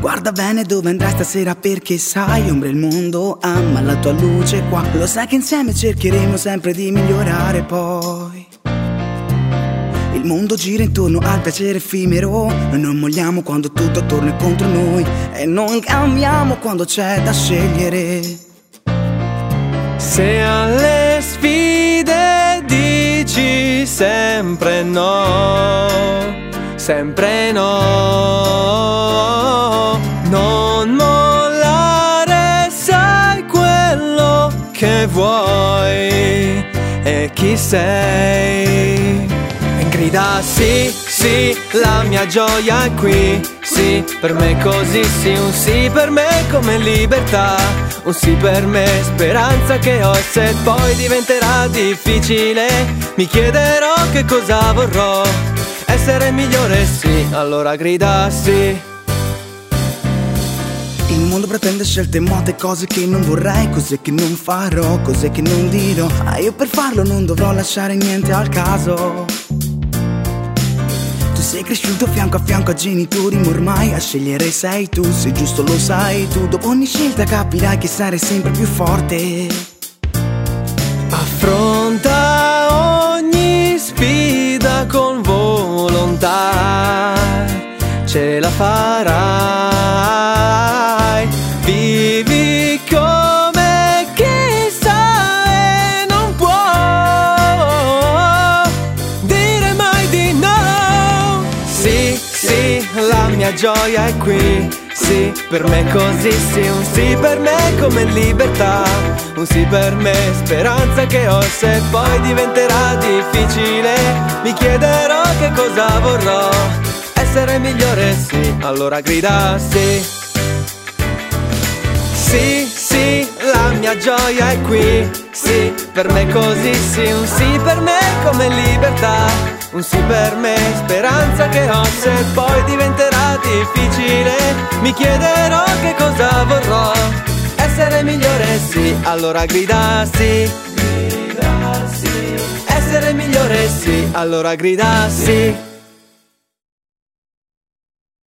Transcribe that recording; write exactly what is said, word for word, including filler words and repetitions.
Guarda bene dove andrai stasera, perché sai, ombra il mondo ama la tua luce qua. Lo sai che insieme cercheremo sempre di migliorare poi. Il mondo gira intorno al piacere effimero. Noi non molliamo quando tutto attorno è contro noi, e non cambiamo quando c'è da scegliere. Se alle sfide dici sempre no, sempre no, non mollare, sai quello che vuoi e chi sei. E grida sì, sì, la mia gioia è qui. Sì, per me così sì, un sì per me come libertà. Un sì per me, speranza che ho, e se poi diventerà difficile mi chiederò che cosa vorrò. Essere migliore sì, allora grida sì. Il mondo pretende scelte molte, cose che non vorrei, cose che non farò, cose che non dirò. Ma io per farlo non dovrò lasciare niente al caso. Tu sei cresciuto fianco a fianco a genitori, ma ormai a scegliere sei tu, se giusto lo sai tu. Dopo ogni scelta capirai che sarai sempre più forte. Affronta ogni sfida con volontà, ce la farai. Vivi come chi sa e non può dire mai di no. Sì, sì, la mia gioia è qui. Sì, per me così sì, un sì per me come libertà. Un sì per me, speranza che ho, se poi diventerà difficile mi chiederò che cosa vorrò. Essere migliore sì, allora grida sì. Sì, sì, la mia gioia è qui. Sì, per me così sì, un sì per me come libertà. Un sì per me, speranza che ho, se poi diventerà difficile mi chiederò che cosa vorrò. Essere migliore sì, allora grida sì. Grida sì. Essere migliore sì, allora grida sì.